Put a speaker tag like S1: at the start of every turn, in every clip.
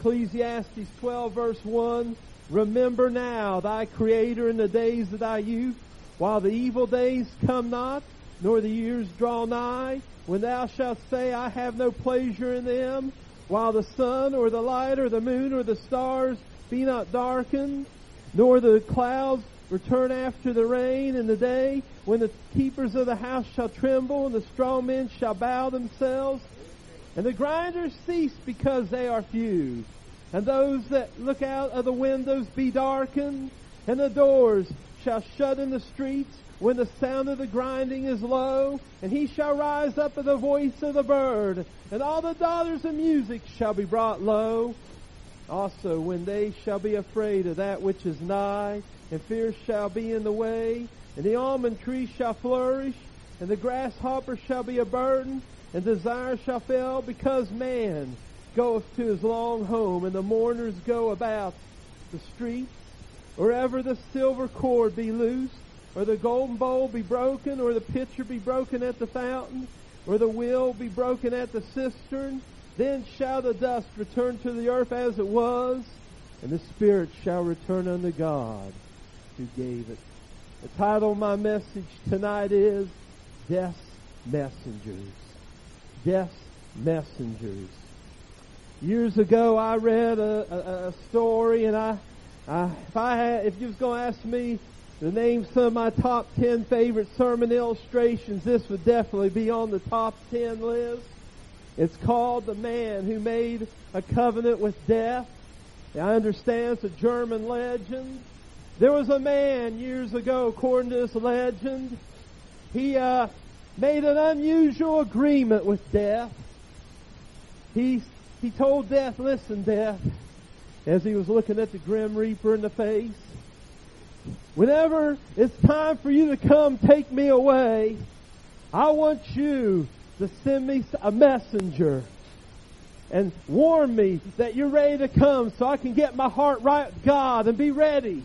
S1: Ecclesiastes 12 verse 1, remember now thy Creator in the days of thy youth, while the evil days come not, nor the years draw nigh, when thou shalt say, I have no pleasure in them, while the sun or the light or the moon or the stars be not darkened, nor the clouds return after the rain in the day, when the keepers of the house shall tremble, and the strong men shall bow themselves, and the grinders cease because they are few, and those that look out of the windows be darkened, and the doors shall shut in the streets, when the sound of the grinding is low, and he shall rise up at the voice of the bird, and all the daughters of music shall be brought low. Also, when they shall be afraid of that which is nigh, and fear shall be in the way, and the almond tree shall flourish, and the grasshopper shall be a burden, and desire shall fail, because man goeth to his long home, and the mourners go about the streets, or ever the silver cord be loosed, or the golden bowl be broken, or the pitcher be broken at the fountain, or the wheel be broken at the cistern, then shall the dust return to the earth as it was, and the spirit shall return unto God who gave it. The title of my message tonight is Death's Messengers. Death's Messengers. Years ago I read a story, and if you was going to ask me to name some of my top 10 favorite sermon illustrations, this would definitely be on the top 10 list. It's called The Man Who Made a Covenant with Death. I understand it's a German legend. There was a man years ago, according to this legend, he made an unusual agreement with death. He told death, listen, death, as he was looking at the Grim Reaper in the face, whenever it's time for you to come take me away, I want you to send me a messenger and warn me that you're ready to come so I can get my heart right with God and be ready.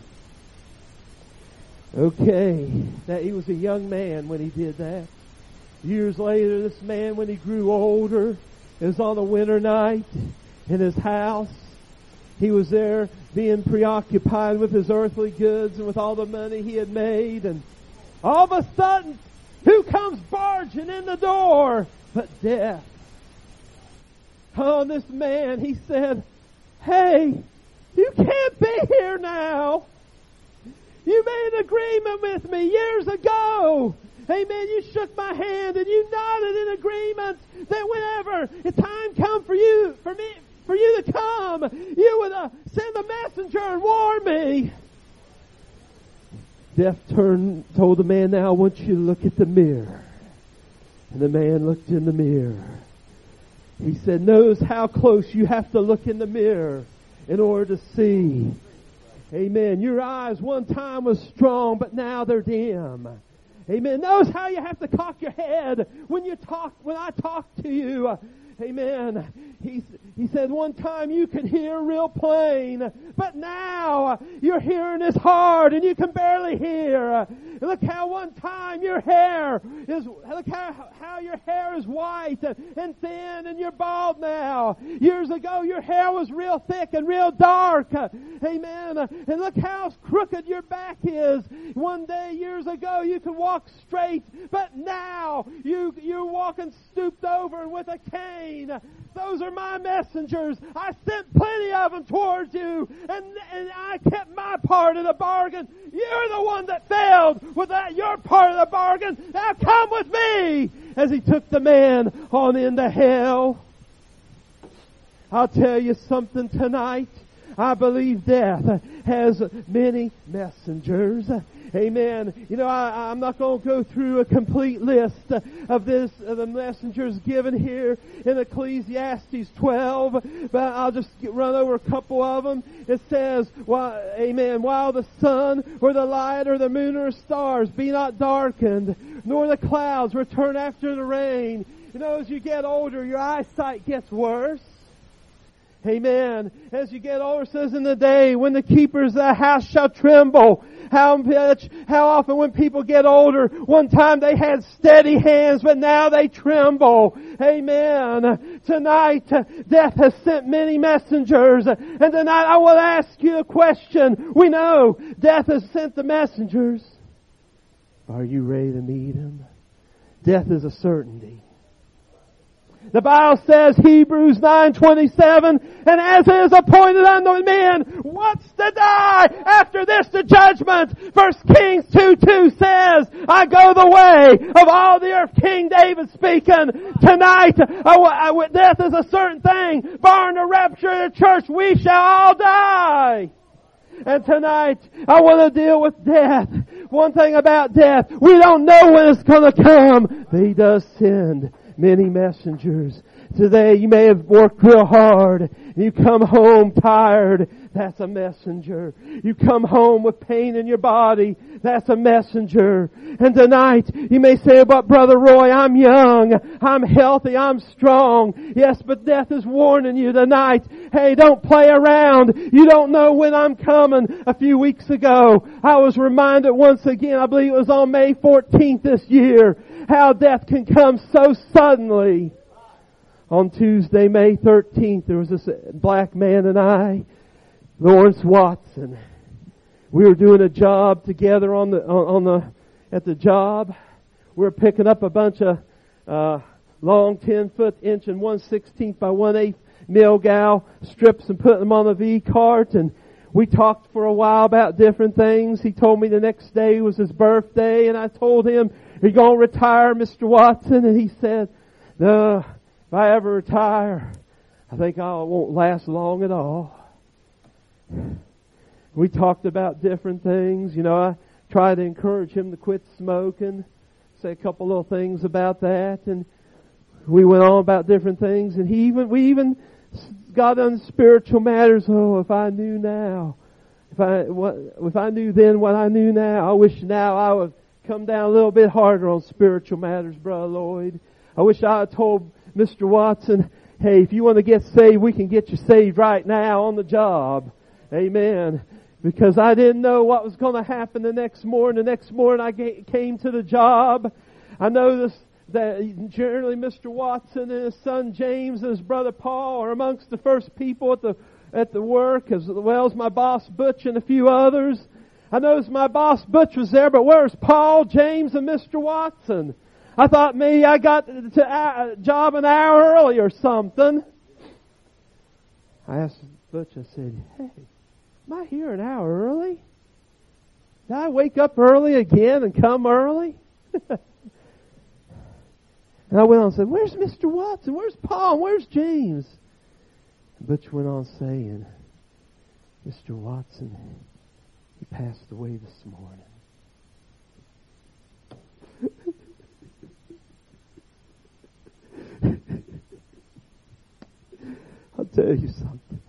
S1: Okay, that he was a young man when he did that. Years later, this man, when he grew older, it was on a winter night in his house. He was there being preoccupied with his earthly goods and with all the money he had made, and all of a sudden, who comes barging in the door but death? Oh, this man, he said, hey, you can't be here now. You made an agreement with me years ago. Amen. You shook my hand and you nodded in agreement that whenever the time come for you to come, you would send a messenger and warn me. Death told the man, now I want you to look at the mirror. And the man looked in the mirror. He said, notice how close you have to look in the mirror in order to see. Amen. Your eyes one time was strong, but now they're dim. Amen. Notice how you have to cock your head when I talk to you. Amen. He said one time you could hear real plain, but now your hearing is hard and you can barely hear. Look how one time look how your hair is white and thin and you're bald now. Years ago your hair was real thick and real dark. Amen. And look how crooked your back is. One day years ago you could walk straight, but now you're walking stooped over and with a cane. Those are my messengers. I sent plenty of them towards you, and I kept my part of the bargain. You're the one that failed with your part of the bargain. Now come with me. As he took the man on into hell. I'll tell you something tonight. I believe death has many messengers. Amen. You know, I'm not going to go through a complete list of the messengers given here in Ecclesiastes 12, but I'll just run over a couple of them. It says, amen, while the sun or the light or the moon or stars be not darkened, nor the clouds return after the rain. You know, as you get older, your eyesight gets worse. Amen. As you get older, it says in the day when the keepers of the house shall tremble. How often when people get older, one time they had steady hands, but now they tremble. Amen. tonight, death has sent many messengers. And tonight I will ask you a question. We know death has sent the messengers. Are you ready to meet Him? Death is a certainty. The Bible says, Hebrews 9:27, and as it is appointed unto men once to die, after this the judgment. 1 Kings 2:2 says, I go the way of all the earth. King David speaking. Tonight, death is a certain thing. Barring the rapture of the church, we shall all die. And tonight, I want to deal with death. One thing about death, we don't know when it's going to come, but He does send many messengers. Today you may have worked real hard and you come home tired. That's a messenger. You come home with pain in your body. That's a messenger. And tonight you may say, but Brother Roy, I'm young, I'm healthy, I'm strong. Yes, but death is warning you tonight. Hey, don't play around. You don't know when I'm coming. A few weeks ago, I was reminded once again, I believe it was on May 14th this year, how death can come so suddenly. On Tuesday, May 13th, there was this black man and I, Lawrence Watson. We were doing a job together at the job. We were picking up a bunch of long 10-foot inch and 1/16 by 1/8 Milgauss strips and putting them on the V-cart. And we talked for a while about different things. He told me the next day was his birthday, and I told him, "Are you going to retire, Mr. Watson?" And he said, "No, if I ever retire, I think I won't last long at all." We talked about different things. You know, I tried to encourage him to quit smoking, say a couple little things about that, and we went on about different things. And we even got on spiritual matters. Oh, if I knew now, if I knew then what I knew now, I wish now I would come down a little bit harder on spiritual matters, Brother Lloyd. I wish I had told Mr. Watson, hey, if you want to get saved, we can get you saved right now on the job. Amen. Because I didn't know what was going to happen the next morning. The next morning I came to the job. I noticed that generally Mr. Watson and his son James and his brother Paul are amongst the first people at the work, as well as my boss Butch and a few others. I noticed my boss Butch was there, but where's Paul, James, and Mr. Watson? I thought maybe I got to a job an hour early or something. I asked Butch, I said, hey, am I here an hour early? Did I wake up early again and come early? And I went on and said, where's Mr. Watson? Where's Paul? Where's James? And Butch went on saying, Mr. Watson, he passed away this morning. I'll tell you something.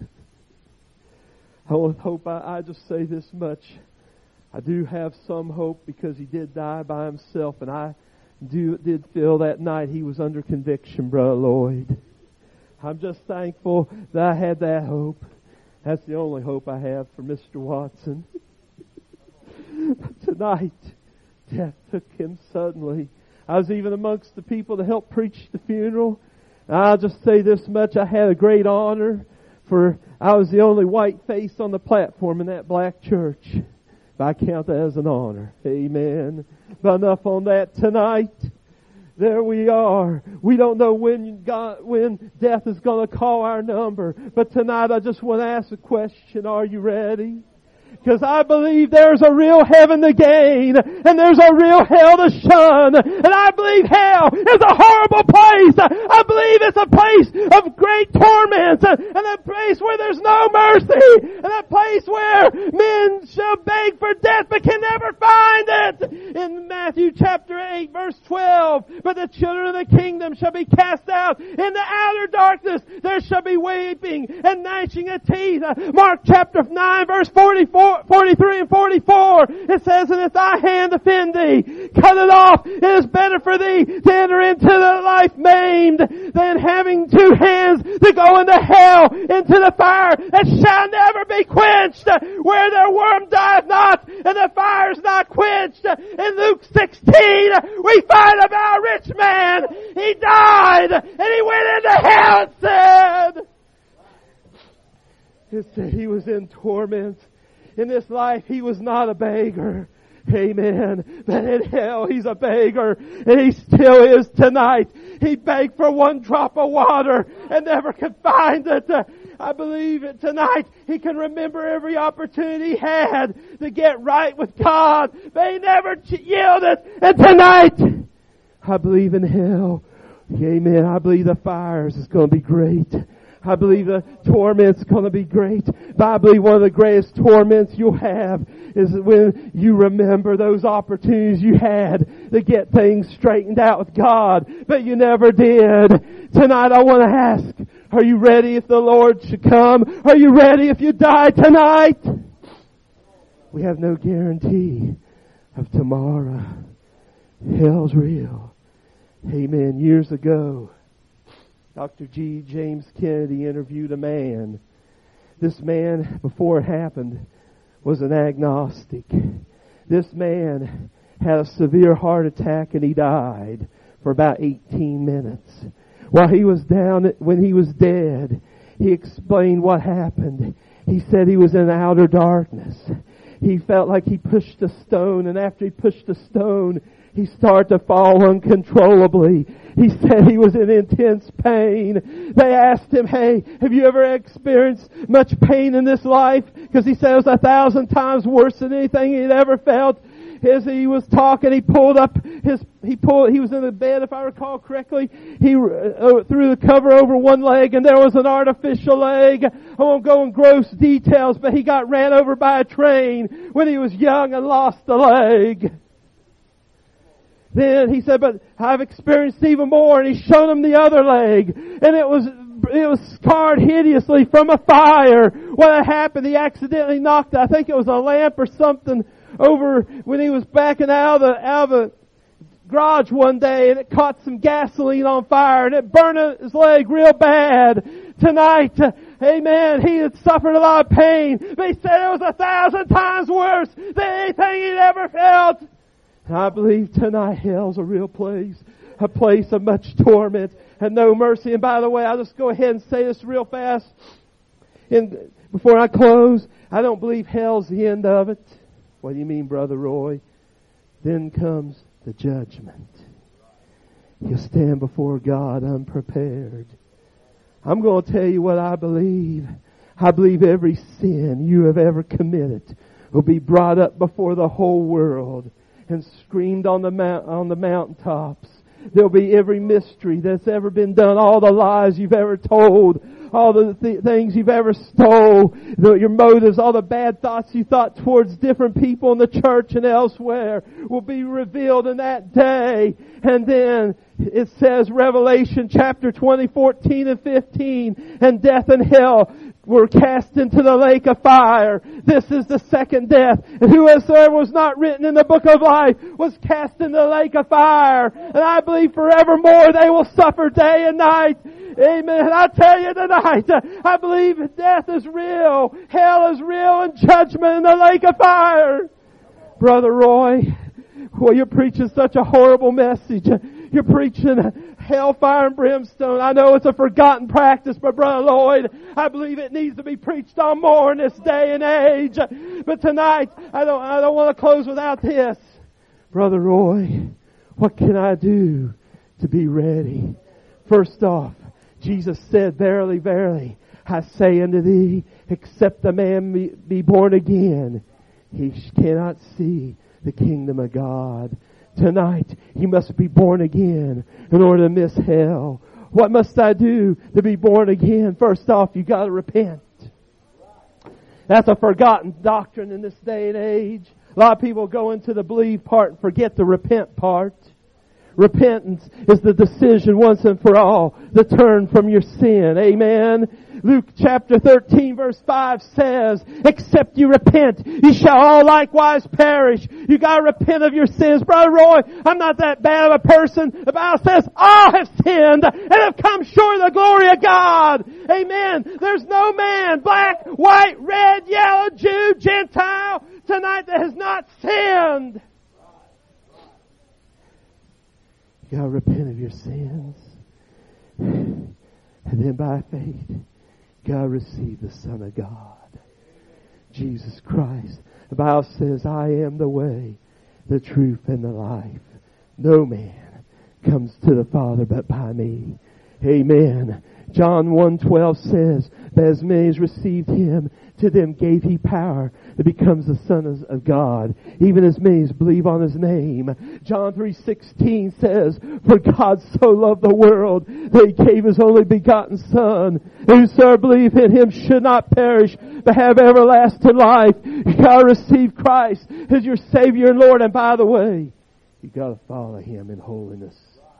S1: I just say this much. I do have some hope because he did die by himself, and I did feel that night he was under conviction, Brother Lloyd. I'm just thankful that I had that hope. That's the only hope I have for Mr. Watson. But tonight, death took him suddenly. I was even amongst the people that helped preach the funeral. I'll just say this much. I had a great honor, for I was the only white face on the platform in that black church. But I count that as an honor. Amen. But enough on that tonight. There we are. We don't know when death is going to call our number. But tonight I just want to ask a question. Are you ready? Because I believe there's a real heaven to gain, and there's a real hell to shun. And I believe hell is a horrible place. I believe it's a place of great torments, and a place where there's no mercy, and a place where men shall beg for death but can never find it. In Matthew chapter 8 verse 12, but the children of the kingdom shall be cast out into outer darkness. There shall be weeping and gnashing of teeth. Mark chapter 9 verse 44. 43 and 44, it says, and if thy hand offend thee, cut it off. It is better for thee to enter into the life maimed than having two hands to go into hell, into the fire that shall never be quenched, where their worm dieth not, and the fire is not quenched. In Luke 16, we find about a rich man. He died, and he went into hell, it said he was in torment. In this life, he was not a beggar. Amen. But in hell, he's a beggar. And he still is tonight. He begged for one drop of water and never could find it. I believe it tonight. He can remember every opportunity he had to get right with God. But he never yielded. And tonight, I believe in hell. Amen. I believe the fires is going to be great. I believe the torment's going to be great. But I believe one of the greatest torments you'll have is when you remember those opportunities you had to get things straightened out with God, but you never did. Tonight I want to ask, are you ready if the Lord should come? Are you ready if you die tonight? We have no guarantee of tomorrow. Hell's real. Amen. Years ago, Dr. G. James Kennedy interviewed a man. This man, before it happened, was an agnostic. This man had a severe heart attack and he died for about 18 minutes. While he was down, when he was dead, he explained what happened. He said he was in outer darkness. He felt like he pushed a stone, and after he pushed a stone, he started to fall uncontrollably. He said he was in intense pain. They asked him, hey, have you ever experienced much pain in this life? Because he said it was 1,000 times worse than anything he'd ever felt. As he was talking, he was in the bed, if I recall correctly. He threw the cover over one leg and there was an artificial leg. I won't go in gross details, but he got ran over by a train when he was young and lost a leg. Then he said, but I've experienced even more, and he showed him the other leg, and it was scarred hideously from a fire. What had happened, he accidentally knocked, I think it was a lamp or something, over when he was backing out of the garage one day, and it caught some gasoline on fire, and it burned his leg real bad. Tonight, amen, he had suffered a lot of pain, but he said it was 1,000 times worse than anything he'd ever felt. I believe tonight hell's a real place, a place of much torment and no mercy. And by the way, I'll just go ahead and say this real fast. And before I close, I don't believe hell's the end of it. What do you mean, Brother Roy? Then comes the judgment. You'll stand before God unprepared. I'm going to tell you what I believe. I believe every sin you have ever committed will be brought up before the whole world and screamed on the mountaintops. There'll be every mystery that's ever been done, all the lies you've ever told, all the things you've ever stole, your motives, all the bad thoughts you thought towards different people in the church and elsewhere will be revealed in that day. And then it says, Revelation chapter 20, 14 and 15, and death and hell were cast into the lake of fire. This is the second death. And whosoever was not written in the book of life was cast into the lake of fire. And I believe forevermore they will suffer day and night. Amen. I tell you tonight, I believe death is real, hell is real, and judgment in the lake of fire. Brother Roy, well, you're preaching such a horrible message. You're preaching hellfire and brimstone. I know it's a forgotten practice, but Brother Lloyd, I believe it needs to be preached on more in this day and age. But tonight, I don't want to close without this. Brother Roy, what can I do to be ready? First off, Jesus said, verily, verily, I say unto thee, except a man be born again, he cannot see the kingdom of God. Tonight, you must be born again in order to miss hell. What must I do to be born again? First off, you got to repent. That's a forgotten doctrine in this day and age. A lot of people go into the believe part and forget the repent part. Repentance is the decision once and for all to turn from your sin. Amen. Luke chapter 13 verse 5 says, except you repent, you shall all likewise perish. You gotta repent of your sins. Brother Roy, I'm not that bad of a person. The Bible says, all have sinned and have come short of the glory of God. Amen. There's no man, black, white, red, yellow, Jew, Gentile, tonight that has not sinned. You gotta repent of your sins. And then by faith, God receive the Son of God, Jesus Christ. The Bible says, I am the way, the truth, and the life. No man comes to the Father but by me. Amen. John 1:12 says, but as many as received Him, to them gave He power that becomes the Son of God, even as many as believe on His name. John 3:16 says, for God so loved the world that He gave His only begotten Son. Whosoever believe in Him should not perish, but have everlasting life. You gotta receive Christ as your Savior and Lord. And by the way, you gotta follow Him in holiness.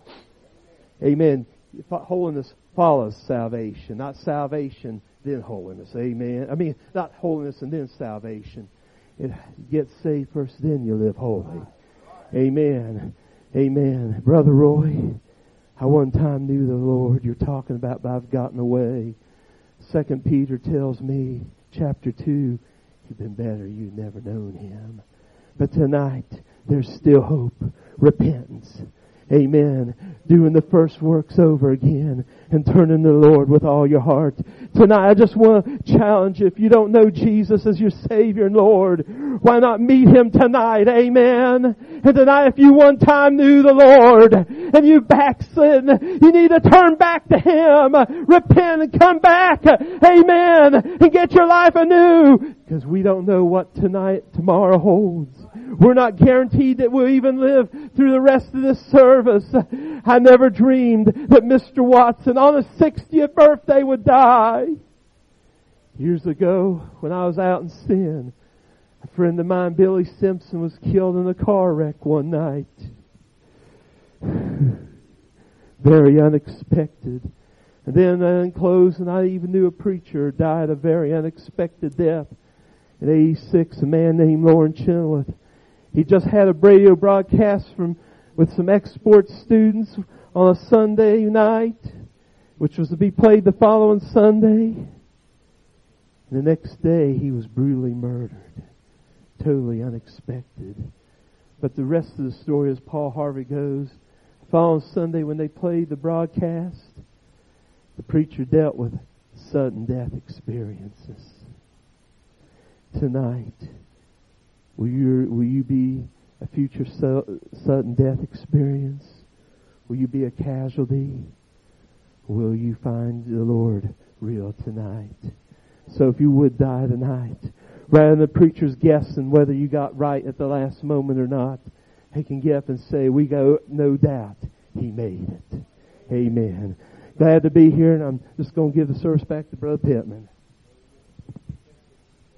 S1: Amen. Holiness follows salvation, not salvation then holiness. Amen. I mean, not holiness and then salvation. You get saved first, then you live holy. Amen. Amen. Brother Roy, I one time knew the Lord. You're talking about, but I've gotten away. 2 Peter tells me, chapter 2, you've been better, you've never known Him. But tonight, there's still hope. Repentance. Amen. Doing the first works over again and turning to the Lord with all your heart. Tonight I just want to challenge you. If you don't know Jesus as your Savior and Lord, why not meet Him tonight? Amen. And tonight if you one time knew the Lord and you backslid, you need to turn back to Him. Repent and come back. Amen. And get your life anew. Because we don't know what tomorrow holds. We're not guaranteed that we'll even live through the rest of this service. I never dreamed that Mr. Watson on his 60th birthday would die. Years ago, when I was out in sin, a friend of mine, Billy Simpson, was killed in a car wreck one night. Very unexpected. And then in closing, I even knew a preacher died a very unexpected death. At 86, a man named Lauren Chenoweth. He just had a radio broadcast with some export students on a Sunday night, which was to be played the following Sunday. And the next day, he was brutally murdered. Totally unexpected. But the rest of the story, as Paul Harvey goes, the following Sunday when they played the broadcast, the preacher dealt with sudden death experiences. Tonight, will you be a future sudden death experience? Will you be a casualty? Or will you find the Lord real tonight? So if you would die tonight, rather than the preacher's guessing whether you got right at the last moment or not, he can get up and say, we go, no doubt, He made it. Amen. Glad to be here, and I'm just going to give the service back to Brother Pittman.